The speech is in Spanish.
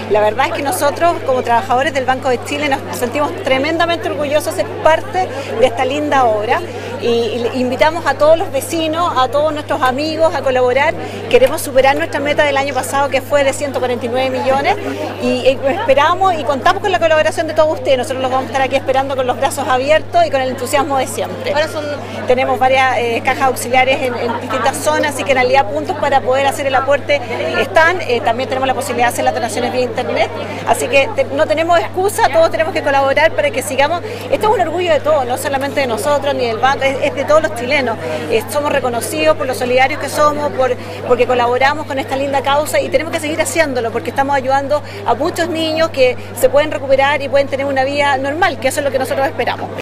La verdad es que nosotros, como trabajadores del Banco de Chile, nos sentimos tremendamente orgullosos de ser parte de esta linda obra y invitamos a todos los vecinos, a todos nuestros amigos a colaborar. Queremos superar nuestra meta del año pasado, que fue de 149 millones, y esperamos y contamos con la colaboración de todos ustedes. Nosotros los vamos a estar aquí esperando con los brazos abiertos y con el entusiasmo de siempre. Ahora tenemos varias cajas auxiliares en distintas zonas, así que en realidad puntos para poder hacer el aporte están. También tenemos la posibilidad de hacer las donaciones vía internet, así que no tenemos excusa, todos tenemos que colaborar para que sigamos. Esto es un orgullo de todos, no solamente de nosotros ni del banco, es de todos los chilenos. Somos reconocidos por lo solidarios que somos, porque colaboramos con esta linda causa y tenemos que seguir haciéndolo porque estamos ayudando a muchos niños que se pueden recuperar y pueden tener una vida normal, que eso es lo que nosotros esperamos.